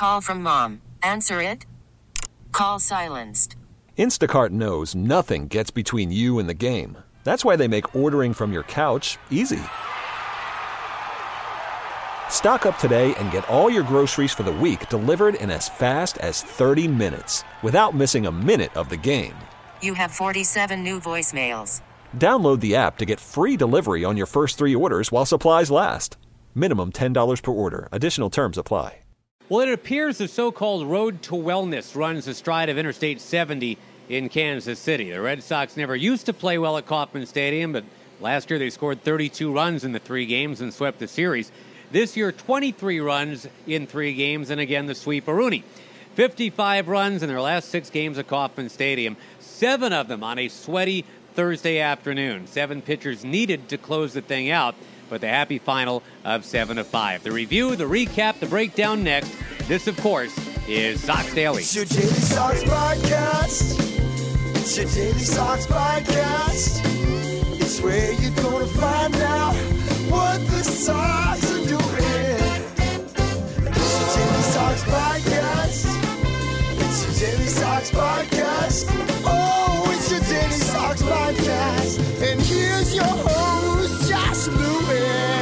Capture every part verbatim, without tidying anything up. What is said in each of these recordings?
Call from mom. Answer it. Call silenced. Instacart knows nothing gets between you and the game. That's why they make ordering from your couch easy. Stock up today and get all your groceries for the week delivered in as fast as thirty minutes without missing a minute of the game. You have forty-seven new voicemails. Download the app to get free delivery on your first three orders while supplies last. Minimum ten dollars per order. Additional terms apply. Well, it appears the so-called Road to Wellness runs astride of Interstate seventy in Kansas City. The Red Sox never used to play well at Kauffman Stadium, but last year they scored thirty-two runs in the three games and swept the series. This year, twenty-three runs in three games, and again, the sweep of Rooney. fifty-five runs in their last six games at Kauffman Stadium, seven of them on a sweaty Thursday afternoon. Seven pitchers needed to close the thing out, but the happy final of seven to five. The review, the recap, the breakdown next. This, of course, is Sox Daily. It's your Daily Sox Podcast. It's your Daily Sox Podcast. It's where you're going to find out what the Sox are doing. It's your Daily Sox Podcast. It's your Daily Sox Podcast. Oh, it's your Daily Sox Podcast. And here's your host, Josh Lewin.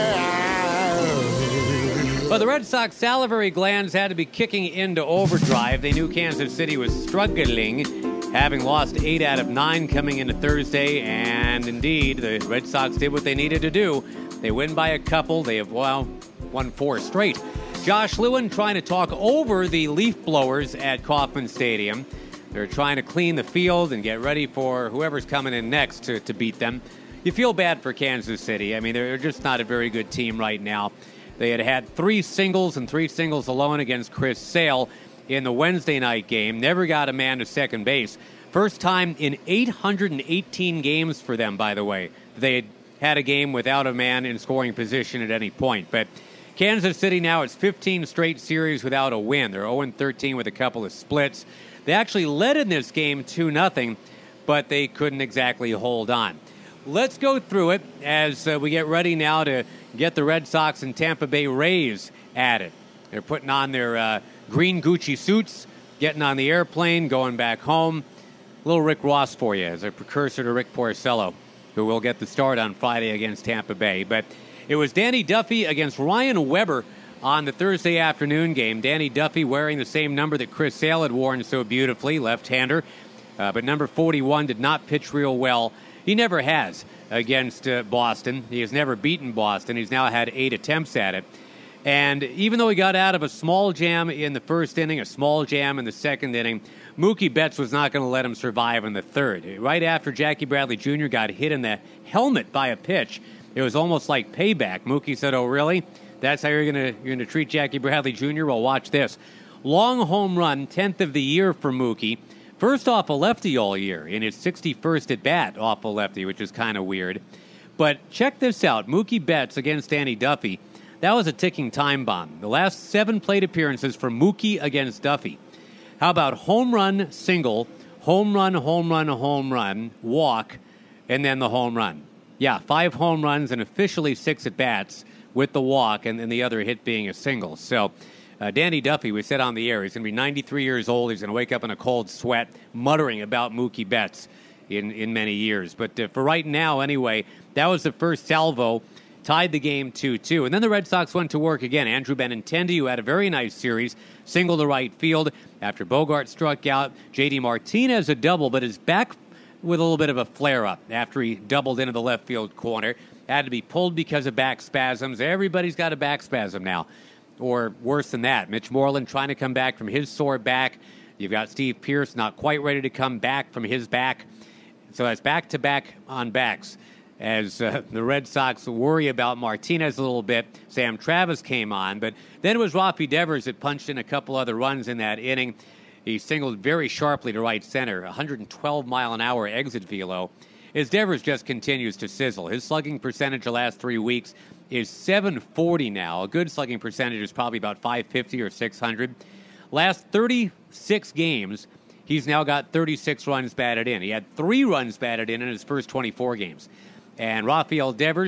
Well, the Red Sox salivary glands had to be kicking into overdrive. They knew Kansas City was struggling, having lost eight out of nine coming into Thursday, and indeed, the Red Sox did what they needed to do. They win by a couple. They have, well, won four straight. Josh Lewin trying to talk over the leaf blowers at Kauffman Stadium. They're trying to clean the field and get ready for whoever's coming in next to, to beat them. You feel bad for Kansas City. I mean, they're just not a very good team right now. They had had three singles and three singles alone against Chris Sale in the Wednesday night game. Never got a man to second base. First time in eight hundred eighteen games for them, by the way. They had had a game without a man in scoring position at any point. But Kansas City now, it's fifteen straight series without a win. They're oh and thirteen with a couple of splits. They actually led in this game two nothing, but they couldn't exactly hold on. Let's go through it as uh, we get ready now to get the Red Sox and Tampa Bay Rays at it. They're putting on their uh, green Gucci suits, getting on the airplane, going back home. Little Rick Ross for you as a precursor to Rick Porcello, who will get the start on Friday against Tampa Bay. But it was Danny Duffy against Ryan Weber on the Thursday afternoon game. Danny Duffy wearing the same number that Chris Sale had worn so beautifully, left-hander. Uh, but number forty-one did not pitch real well. He never has against uh, Boston. He has never beaten Boston. He's now had eight attempts at it. And even though he got out of a small jam in the first inning, a small jam in the second inning, Mookie Betts was not going to let him survive in the third. Right after Jackie Bradley Junior got hit in the helmet by a pitch, it was almost like payback. Mookie said, "Oh, really? That's how you're going to you're going to treat Jackie Bradley Junior? Well, watch this." Long home run, tenth of the year for Mookie. First off a lefty all year in his sixty-first at bat off a lefty, which is kind of weird. But check this out. Mookie Betts against Danny Duffy. That was a ticking time bomb. The last seven plate appearances for Mookie against Duffy. How about home run, single, home run, home run, home run, walk, and then the home run? Yeah, five home runs and officially six at-bats with the walk and, and the other hit being a single. So uh, Danny Duffy, we said on the air, he's going to be ninety-three years old. He's going to wake up in a cold sweat muttering about Mookie Betts in, in many years. But uh, for right now, anyway, that was the first salvo. Tied the game two two. And then the Red Sox went to work again. Andrew Benintendi, who had a very nice series, single to right field after Bogart struck out. J D Martinez a double, but is back with a little bit of a flare-up after he doubled into the left field corner. Had to be pulled because of back spasms. Everybody's got a back spasm now. Or worse than that, Mitch Moreland trying to come back from his sore back. You've got Steve Pearce not quite ready to come back from his back. So that's back-to-back on backs. As uh, the Red Sox worry about Martinez a little bit, Sam Travis came on. But then it was Rafi Devers that punched in a couple other runs in that inning. He singled very sharply to right center, one hundred twelve mile an hour exit velo. As Devers just continues to sizzle. His slugging percentage the last three weeks is seven forty now. A good slugging percentage is probably about five fifty or six hundred. Last thirty-six games, he's now got thirty-six runs batted in. He had three runs batted in in his first twenty-four games. And Rafael Devers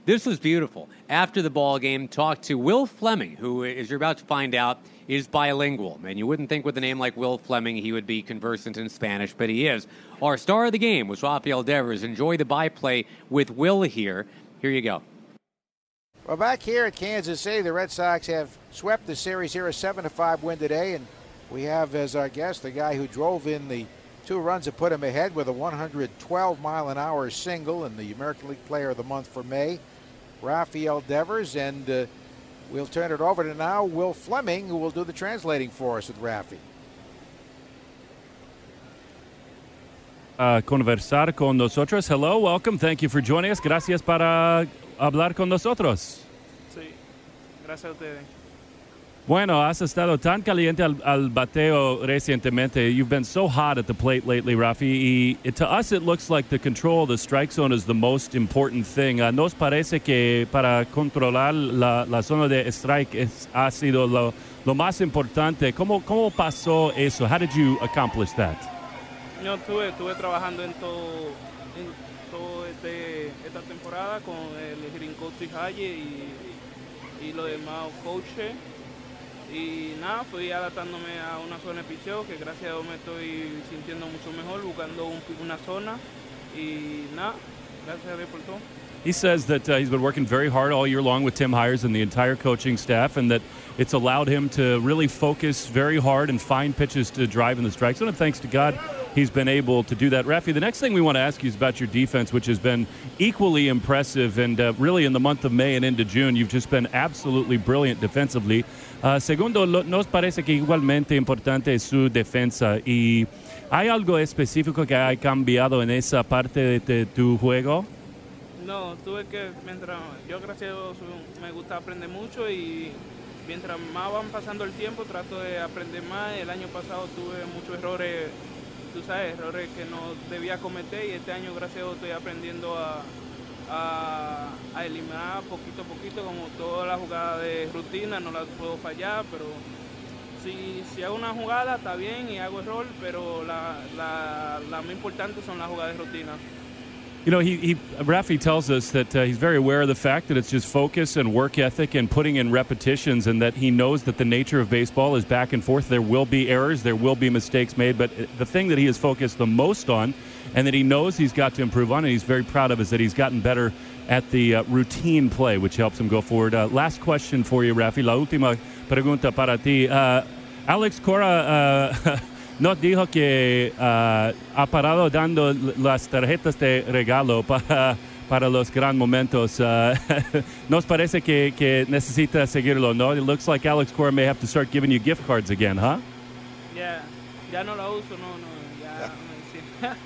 This was beautiful. After the ball game, talked to Will Fleming, who, as you're about to find out, is bilingual. And you wouldn't think with a name like Will Fleming he would be conversant in Spanish, but he is. Our star of the game was Rafael Devers. Enjoy the byplay with Will here. Here you go. Well, back here at Kansas City, the Red Sox have swept the series here, a seven to five win today, and we have as our guest the guy who drove in the two runs that put him ahead with a one hundred twelve mile an hour single and the American League Player of the Month for May, Rafael Devers, and uh, we'll turn it over to now Will Fleming, who will do the translating for us with Rafi. Uh, conversar con nosotros. Hello, welcome. Thank you for joining us. Gracias para hablar con nosotros. Sí, gracias a ustedes. Bueno, has estado tan caliente al, al bateo recientemente. You've been so hot at the plate lately, Rafi. Y it, to us, it looks like the control of the strike zone is the most important thing. Uh, nos parece que para controlar la, la zona de strike es, ha sido lo, lo más importante. ¿Cómo, ¿Cómo pasó eso? How did you accomplish that? Yo estuve, estuve trabajando en todo, en todo este, esta temporada con el hitting coach Haye y, y los demás coaches. Y nada, fui adaptándome a una zona de picheo que gracias a Dios me estoy sintiendo mucho mejor, buscando un, una zona. Y nada, gracias a Dios por todo. He says that uh, he's been working very hard all year long with Tim Hires and the entire coaching staff, and that it's allowed him to really focus very hard and find pitches to drive in the strike zone. And thanks to God, he's been able to do that. Rafi, the next thing we want to ask you is about your defense, which has been equally impressive. And uh, really in the month of May and into June, you've just been absolutely brilliant defensively. Uh, segundo, lo, nos parece que igualmente importante es su defensa. ¿Y hay algo específico que ha cambiado en esa parte de, de tu juego? No, tuve que, mientras yo gracias a Dios me gusta aprender mucho y mientras más van pasando el tiempo trato de aprender más. El año pasado tuve muchos errores, tú sabes, errores que no debía cometer y este año gracias a Dios estoy aprendiendo a, a, a eliminar poquito a poquito, como todas las jugadas de rutina no las puedo fallar, pero si, si hago una jugada está bien y hago error, pero la, la, la más importante son las jugadas de rutina. You know, he, he Rafi tells us that uh, he's very aware of the fact that it's just focus and work ethic and putting in repetitions, and that he knows that the nature of baseball is back and forth. There will be errors, there will be mistakes made, but the thing that he is focused the most on and that he knows he's got to improve on and he's very proud of is that he's gotten better at the uh, routine play, which helps him go forward. Uh, last question for you, Rafi. La última pregunta para ti. Uh, Alex Cora... Uh, Nos dijo que uh, ha parado dando las tarjetas de regalo para, para los gran momentos. Uh, nos parece que, que necesita seguirlo, ¿no? It looks like Alex Cora may have to start giving you gift cards again, huh? Yeah, ya no la uso, no, no, ya me siento,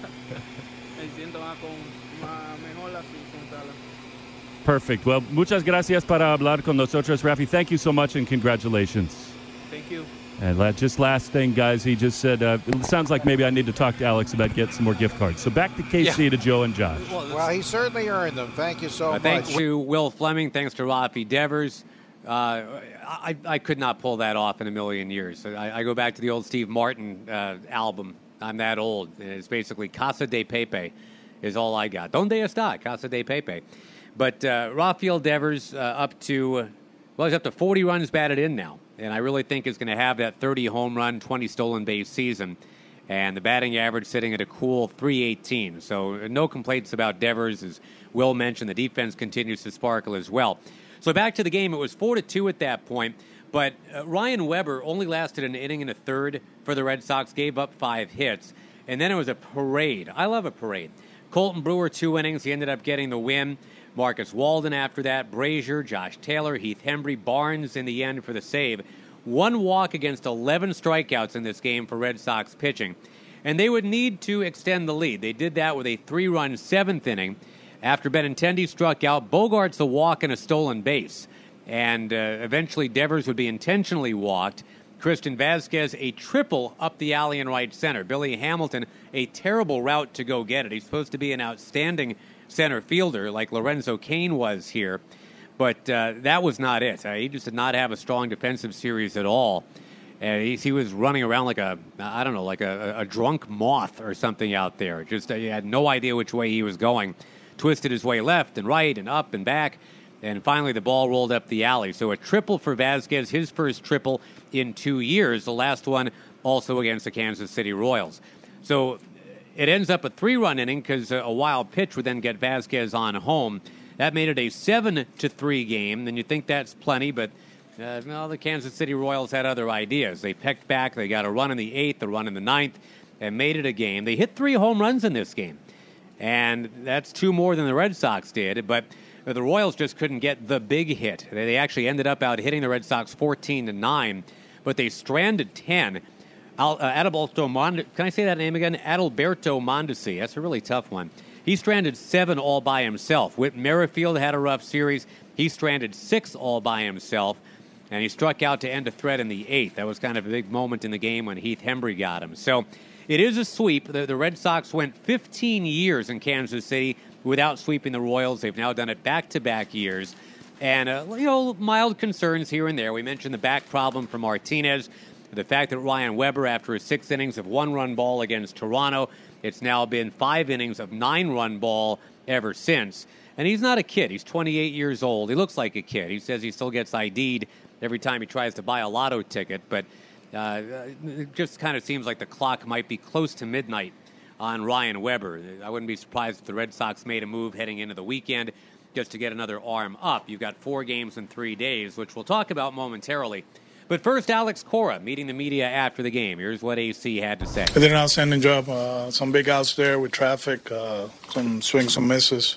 me siento más, con, más mejor así, sentada. Perfect. Well, muchas gracias para hablar con nosotros, Rafi. Thank you so much and congratulations. Thank you. And just last thing, guys, he just said, uh, it sounds like maybe I need to talk to Alex about getting some more gift cards. So back to K C, yeah. To Joe and Josh. Well, well, he certainly earned them. Thank you so uh, much. Thanks to Will Fleming. Thanks to Rafi Devers. Uh, I, I could not pull that off in a million years. I, I go back to the old Steve Martin uh, album, I'm That Old. And it's basically Casa de Pepe is all I got. Donde está? Casa de Pepe. But uh, Rafael Devers uh, up to, well, he's up to forty runs batted in now. And I really think is going to have that thirty home run, twenty stolen base season. And the batting average sitting at a cool three eighteen. So no complaints about Devers. As Will mentioned, the defense continues to sparkle as well. So back to the game. It was four to two at that point. But uh, Ryan Weber only lasted an inning and a third for the Red Sox, gave up five hits. And then it was a parade. I love a parade. Colton Brewer, two innings. He ended up getting the win. Marcus Walden after that, Brazier, Josh Taylor, Heath Hembry, Barnes in the end for the save. One walk against eleven strikeouts in this game for Red Sox pitching. And they would need to extend the lead. They did that with a three-run seventh inning. After Benintendi struck out, Bogarts a walk and a stolen base. And uh, eventually Devers would be intentionally walked. Christian Vasquez a triple up the alley in right center. Billy Hamilton a terrible route to go get it. He's supposed to be an outstanding center fielder like Lorenzo Cain was here. But uh, that was not it. Uh, he just did not have a strong defensive series at all. Uh, he, he was running around like a, I don't know, like a, a drunk moth or something out there. Just uh, he had no idea which way he was going. twisted his way left and right and up and back. And finally, the ball rolled up the alley. So a triple for Vasquez, his first triple in two years. The last one also against the Kansas City Royals. So it ends up a three-run inning because a wild pitch would then get Vasquez on home. That made it a seven to three game. Then you think that's plenty, but uh, well, the Kansas City Royals had other ideas. They pecked back. They got a run in the eighth, a run in the ninth, and made it a game. They hit three home runs in this game, and that's two more than the Red Sox did, but the Royals just couldn't get the big hit. They actually ended up out hitting the Red Sox fourteen to nine, but they stranded ten. Al, uh, Adalberto Mond- Can I say that name again? Adalberto Mondesi. That's a really tough one. He stranded seven all by himself. Whit Merrifield had a rough series. He stranded six all by himself, and he struck out to end a threat in the eighth. That was kind of a big moment in the game when Heath Hembree got him. So it is a sweep. The, the Red Sox went fifteen years in Kansas City without sweeping the Royals. They've now done it back-to-back years. And, uh, you know, mild concerns here and there. We mentioned the back problem for Martinez, the fact that Ryan Weber, after his six innings of one-run ball against Toronto, it's now been five innings of nine-run ball ever since. And he's not a kid. He's twenty-eight years old. He looks like a kid. He says he still gets I D'd every time he tries to buy a lotto ticket. But uh, it just kind of seems like the clock might be close to midnight on Ryan Weber. I wouldn't be surprised if the Red Sox made a move heading into the weekend just to get another arm up. You've got four games in three days, which we'll talk about momentarily. But first, Alex Cora meeting the media after the game. Here's what A C had to say. They did an outstanding job. Uh, some big outs there with traffic, uh, some swings, some misses.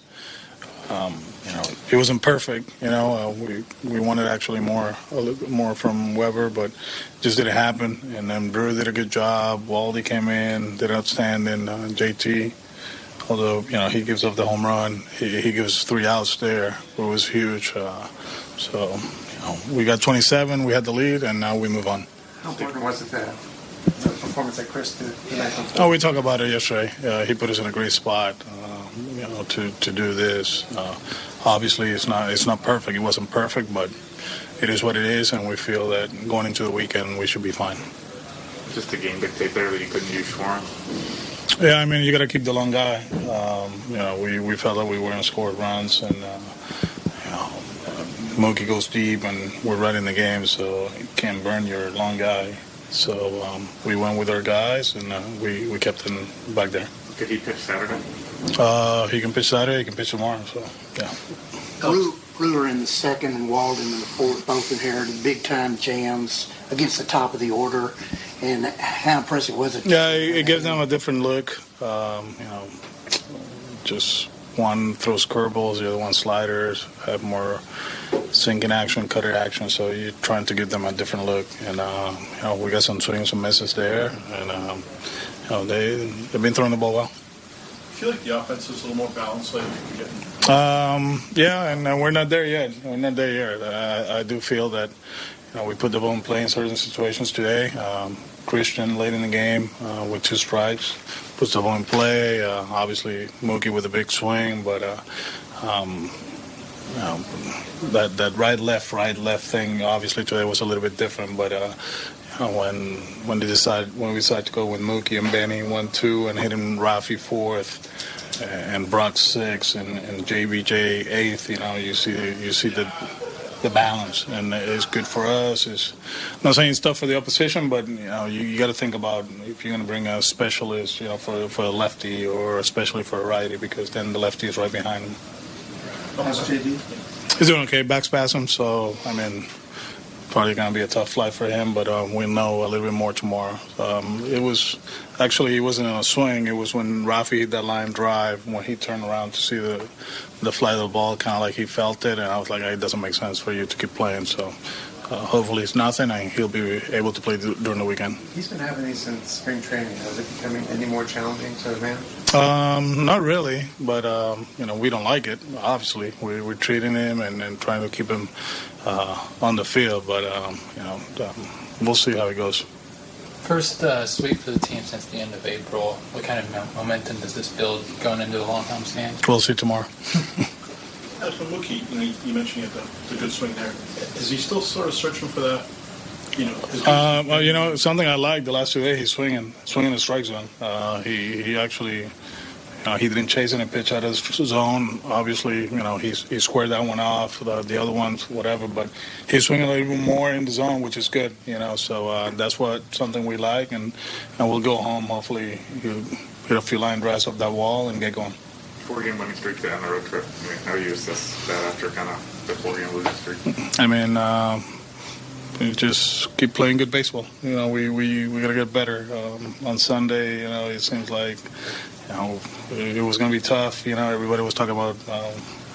Um, you know, it wasn't perfect. You know, uh, we we wanted actually more, a little bit more from Weber, but just didn't happen. And then Brewer did a good job. Waldy came in, did outstanding. Uh, J T, although you know he gives up the home run, he, he gives three outs there. It was huge. Uh, so you know, we got twenty-seven. We had the lead, and now we move on. How important was it that the performance that Chris did tonight? Oh, we talked about it yesterday. Uh, he put us in a great spot. Uh, You know, to, to do this. Uh, obviously, it's not it's not perfect. It wasn't perfect, but it is what it is, and we feel that going into the weekend, we should be fine. Just the game dictate there that you couldn't use Schwarm? Yeah, I mean, you got to keep the long guy. Um, you know, we, we felt that we were going to score runs, and uh, you know, Mookie goes deep, and we're right in the game, so you can't burn your long guy. So um, we went with our guys, and uh, we, we kept him back there. Could he pitch Saturday? Uh, he can pitch Saturday, he can pitch tomorrow, so, yeah. Brewer in the second and Walden in the fourth both inherited big-time jams against the top of the order. And how impressive was it? Yeah, it, it gives them a different look. Um, you know, just one throws curveballs, the other one sliders, have more sinking action, cutter action. So you're trying to give them a different look. And, uh, you know, we got some swings, some misses there. And, um, you know, they, they've been throwing the ball well. I feel like the offense is a little more balanced lately. Um, yeah, and uh, we're not there yet. We're not there yet. I, I do feel that you know we put the ball in play in certain situations today. Um, Christian late in the game uh, with two strikes puts the ball in play. Uh, obviously Mookie with a big swing, but uh, um, you know, that that right left right left thing obviously today was a little bit different. But uh, you know, when when they decide when we decided to go with Mookie and Benny one two and hitting Rafi fourth. And Brock six and, and J B J eighth. You know, you see you see the the balance, and it's good for us. It's I'm not saying it's tough for the opposition, but you know you, you got to think about if you're going to bring a specialist, you know, for for a lefty or especially for a righty, because then the lefty is right behind him. How's J D? He's doing okay, back spasm. So I mean, probably going to be a tough flight for him, but um, we'll know a little bit more tomorrow. Um, it was actually, it wasn't in a swing. It was when Rafi hit that line drive, when he turned around to see the the flight of the ball, kind of like he felt it, and I was like, hey, it doesn't make sense for you to keep playing. So uh, hopefully it's nothing, and he'll be able to play th- during the weekend. He's been having these since spring training. Is it becoming any more challenging to manage? Um, not really, but um, you know, we don't like it. Obviously, we, we're treating him and, and trying to keep him uh, on the field, but um, you know, um, we'll see how it goes. First uh, sweep for the team since the end of April. What kind of momentum does this build going into the long Tom's game? We'll see tomorrow. As for Mookie, you, know, you mentioned he had the, the good swing there. Is he still sort of searching for that? You know, uh, well, you know, something I like the last two days. He's swinging, swinging the strike zone. Uh, he he actually, you you know, he didn't chase any pitch out of his zone. Obviously, you know, he's, he squared that one off, the, the other ones, whatever. But he's swinging a little bit more in the zone, which is good, you know. So uh, that's what something we like, and, and we'll go home. Hopefully, you hit a few line drives off that wall and get going. Four-game winning streak to end the road trip. I mean, how do you assess that after kind of the four-game losing streak? I mean, uh, we just keep playing good baseball. You know, we we, we got to get better. Um, on Sunday, you know, it seems like, you know, it was going to be tough. You know, everybody was talking about um,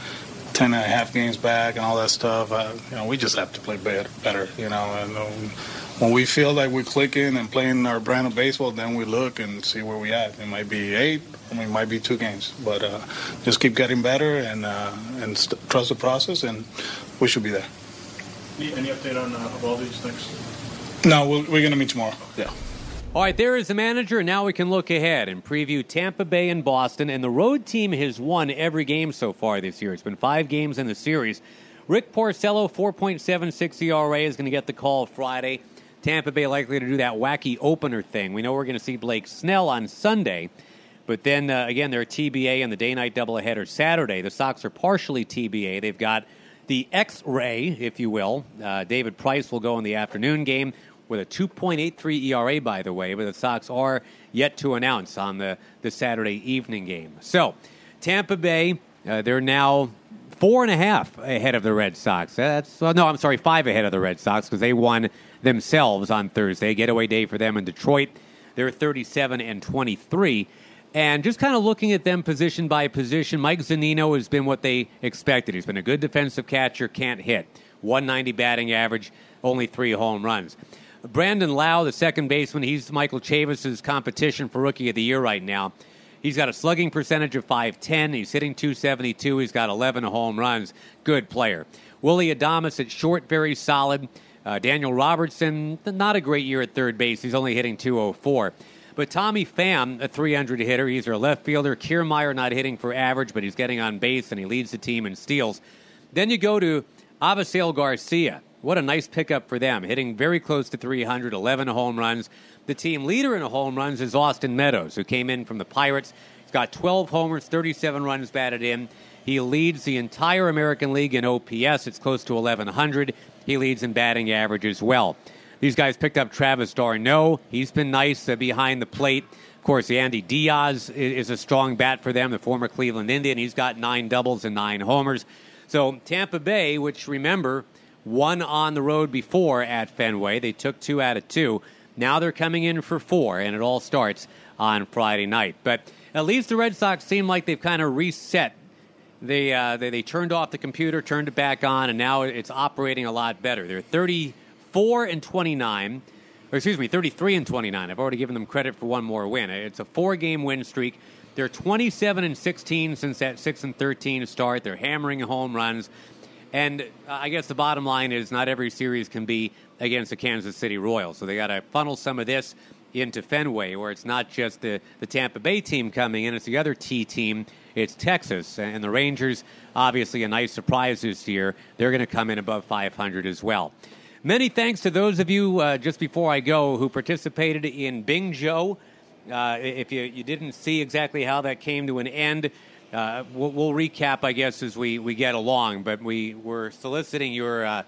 ten and a half games back and all that stuff. Uh, you know, we just have to play better, better you know. And um, when we feel like we're clicking and playing our brand of baseball, then we look and see where we at. It might be eight, I mean, it might be two games. But uh, just keep getting better and uh, and st- trust the process, and we should be there. Any, any update on uh, Eovaldi's next? No, we're, we're going to meet tomorrow. Yeah. All right, there is the manager, and now we can look ahead and preview Tampa Bay and Boston. And the road team has won every game so far this year. It's been five games in the series. Rick Porcello, four point seven six E R A, is going to get the call Friday. Tampa Bay likely to do that wacky opener thing. We know we're going to see Blake Snell on Sunday. But then, uh, again, they're T B A and the day-night doubleheader Saturday. The Sox are partially T B A. They've got the X-ray, if you will. Uh, David Price will go in the afternoon game with a two point eight three E R A, by the way. But the Sox are yet to announce on the, the Saturday evening game. So, Tampa Bay, uh, they're now four and a half ahead of the Red Sox. That's well, no, I'm sorry, five ahead of the Red Sox because they won themselves on Thursday. Getaway day for them in Detroit. They're thirty-seven and twenty-three. And just kind of looking at them position by position, Mike Zunino has been what they expected. He's been a good defensive catcher, can't hit. one ninety batting average, only three home runs. Brandon Lau, the second baseman, he's Michael Chavis's competition for Rookie of the Year right now. He's got a slugging percentage of five ten. He's hitting two seventy-two. He's got eleven home runs. Good player. Willie Adames at short, very solid. Uh, Daniel Robertson, not a great year at third base. He's only hitting two oh four. But Tommy Pham, a three hundred hitter, he's their left fielder. Kiermaier not hitting for average, but he's getting on base, and he leads the team in steals. Then you go to Avisail Garcia. What a nice pickup for them, hitting very close to three hundred, eleven home runs. The team leader in home runs is Austin Meadows, who came in from the Pirates. He's got twelve homers, thirty-seven runs batted in. He leads the entire American League in O P S. It's close to eleven hundred. He leads in batting average as well. These guys picked up Travis d'Arnaud. He's been nice uh, behind the plate. Of course, Andy Diaz is, is a strong bat for them, the former Cleveland Indian. He's got nine doubles and nine homers. So Tampa Bay, which, remember, won on the road before at Fenway. They took two out of two. Now they're coming in for four, and it all starts on Friday night. But at least the Red Sox seem like they've kind of reset. They, uh, they they turned off the computer, turned it back on, and now it's operating a lot better. They're thirty-four and twenty-nine, or excuse me, thirty-three and twenty-nine. I've already given them credit for one more win. It's a four-game win streak. They're twenty-seven and sixteen since that six and thirteen start. They're hammering home runs. And uh, I guess the bottom line is not every series can be against the Kansas City Royals. So they got to funnel some of this into Fenway, where it's not just the, the Tampa Bay team coming in, it's the other T team. It's Texas. And the Rangers, obviously a nice surprise this year. They're going to come in above five hundred as well. Many thanks to those of you, uh, just before I go, who participated in Bing Joe. Uh, if you, you didn't see exactly how that came to an end, uh, we'll, we'll recap, I guess, as we, we get along. But we were soliciting your uh,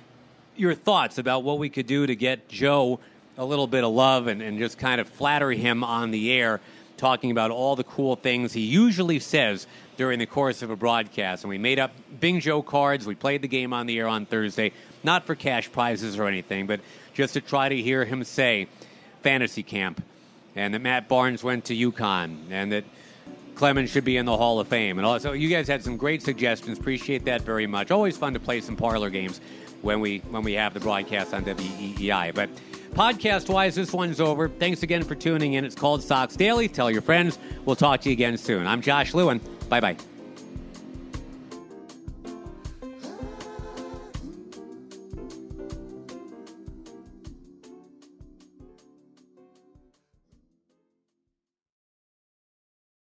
your thoughts about what we could do to get Joe a little bit of love and, and just kind of flatter him on the air, talking about all the cool things he usually says during the course of a broadcast. And we made up Bing Joe cards. We played the game on the air on Thursday, not for cash prizes or anything, but just to try to hear him say fantasy camp, and that Matt Barnes went to UConn, and that Clemens should be in the Hall of Fame. And also, you guys had some great suggestions. Appreciate that very much. Always fun to play some parlor games when we when we have the broadcast on W E E I. But podcast-wise, this one's over. Thanks again for tuning in. It's called Sox Daily. Tell your friends. We'll talk to you again soon. I'm Josh Lewin. Bye-bye.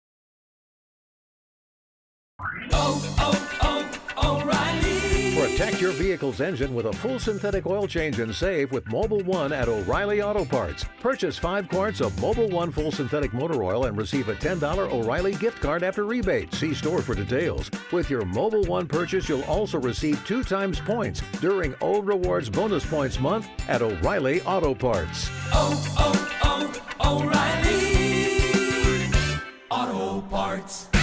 Oh, oh, oh, O'Reilly. For a Texas Protect your vehicle's engine with a full synthetic oil change and save with Mobil one at O'Reilly Auto Parts. Purchase five quarts of Mobil one full synthetic motor oil and receive a ten dollars O'Reilly gift card after rebate. See store for details. With your Mobil one purchase, you'll also receive two times points during O Rewards Bonus Points Month at O'Reilly Auto Parts. Oh, oh, oh, O'Reilly Auto Parts.